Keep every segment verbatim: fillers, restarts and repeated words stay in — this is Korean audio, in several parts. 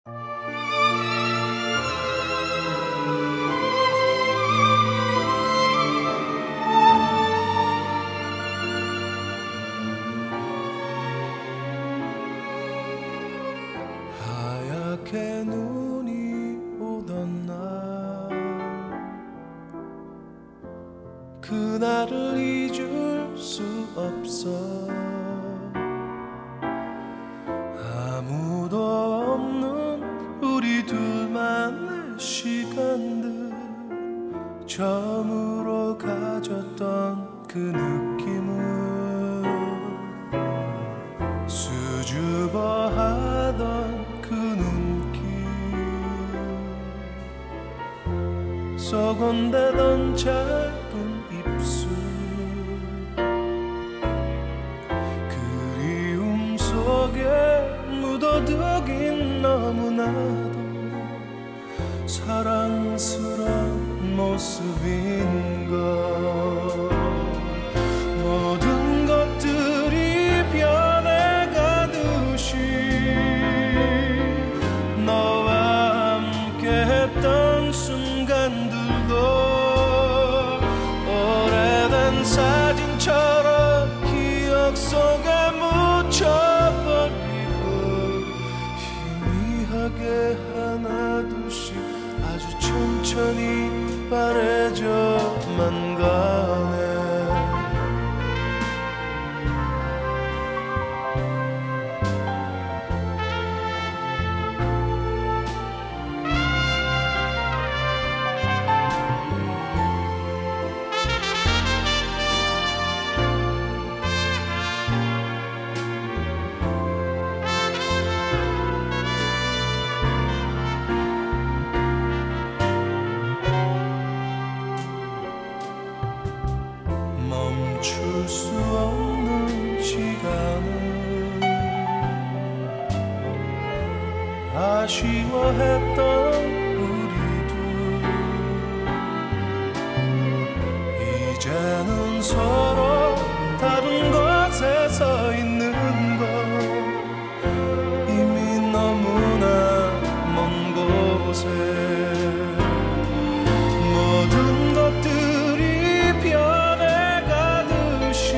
하얗게 눈이 오던 날 그날을 잊을 수 없어 아무도 없는 우리 둘만의 시간들 처음으로 가졌던 그 느낌을 수줍어하던 그 눈길 썩은데던 작은 입술 그리움 속에 묻어두긴 너무나도 사랑스러운 모습인걸 모든 것들이 변해가듯이 너와 함께했던 순간들도 오래된 사진처럼 기억 속에 묻혀버리고 희미하게 하나둘씩 아주 천천히 바래져만 가네 멈출 수 없는 시간을 아쉬워했던 우리도 이제는 서로 다른 곳에 서 있는 것 이미 너무나 먼 곳에 모든 것들이 변해가듯이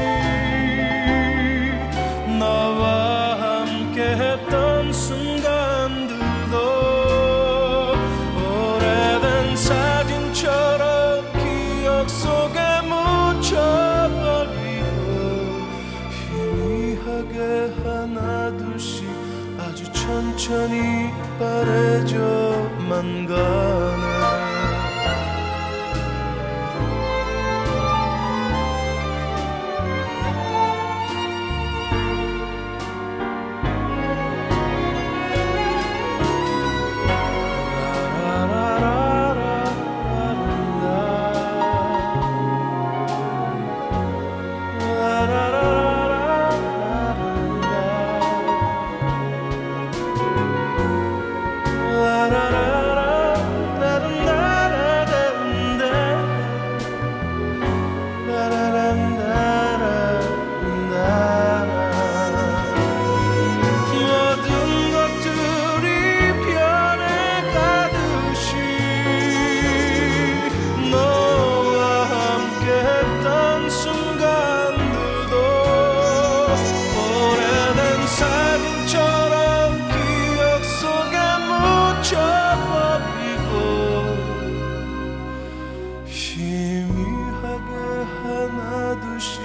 너와 함께했던 순간들도 오래된 사진처럼 기억 속에 묻혀버리고 희미하게 하나둘씩 아주 천천히 바래져만 가네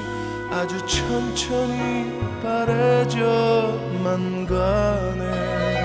아주 천천히 바래져만 가네